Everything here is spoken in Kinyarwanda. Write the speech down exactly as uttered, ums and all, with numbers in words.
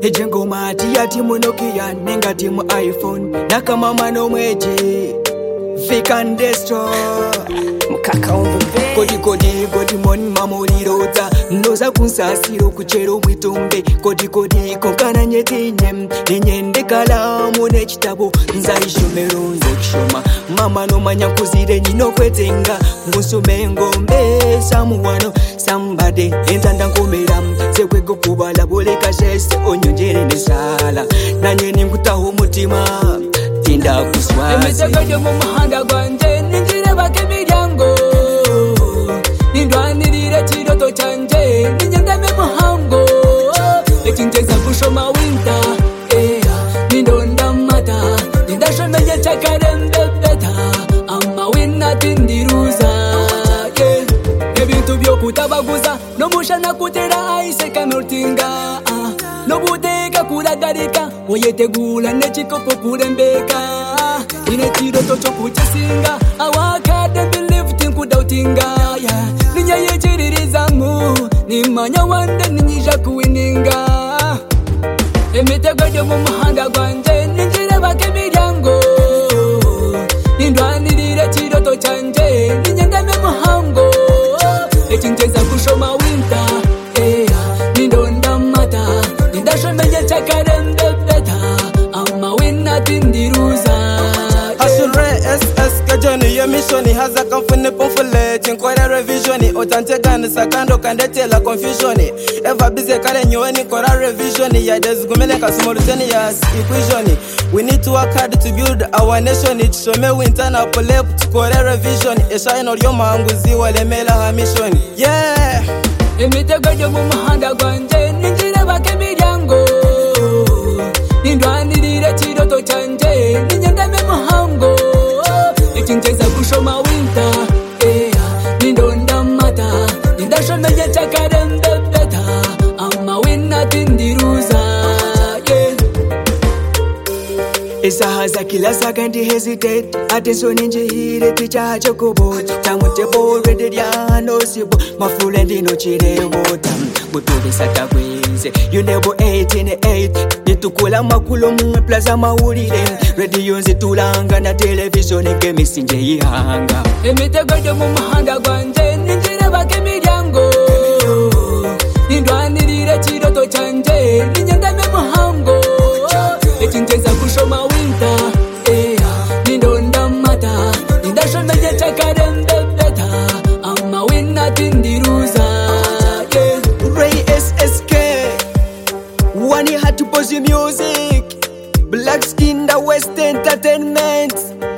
ejengoma ati ya timu Nokia nenga timu iPhone nakamama no mweje fake and destroy mukaka umbe kodi kodi kodi moni mamulirota noza kunsasiro kuchero mwitumbe kodi kodi konkana nyetinye nenyende kalamu nechitabo nzaishomero nzokishoma mama no manya kuzire nyino kwetenga ngusume ngombe samuwano somebody entanda ngomera zekwego kubala boleka shese onyonjere nesala nanye nimkutaho mutima tinda kuswazi emetekeje mu mahanda gwanje ninjire bakemiryango nindwanirire kiroto cyanje ninyendame muhango ekinjeza kushoma winter era nindonda mata nindashomeye chakarembe beta ama winna tindiruza ebintu byo kutabaguza no mushana kutera aise kamurtinga no buteka kuragarika oyetegula nechikopo kurembeka ine kiroto cyo kuchasinga awakade believe tinkudautinga yeah ninya yechiririza mu nimanya wande ninyija kuwininga emitego mu muhanda gwanje ninjire bakemiryango nindwanirire kiroto cyanje ninyendame muhango ekinjeza kushoma winter era nindonda mata nindashomeye chakarembe beta ama winna tindiruza Asure S S kajoni yo misioni haza kamfune pomfule chinkora revisioni otante gani sakando kandete la confusioni eva bize kare nyoni kora revisioni ya desgumele kasumoruteni ya equationi we need to work hard to build our nation it shome winter na polep to kora revision eshaino ryo manguzi walemela hamishoni yeah emitego mu muhanda gwanje ninjire bakemiryango nindwanirire kiroto cyanje ninyendame muhango ekinjeza kushoma winter era nindonda mata nindashomeye chakarembe beta ama winna tindiruza isahaza kila second hesitate attention njire ticha chokobo tamutebo ready ya no sibo mafule ndino chirebota butule satakwenze you never eighteen eight nitukula makulo mu plaza maulire radio nzitulanga na television ngemisinje yihanga emitego mu muhanda gwanje ninjire bakemiryango nindwanirire kiroto cyanje ninyendame muhango ekinjeza kushoma winter era nindonda mata nindashomeye chakarembe beta ama winna tindiruza Ray S S K one had to pose music black skin the West Entertainment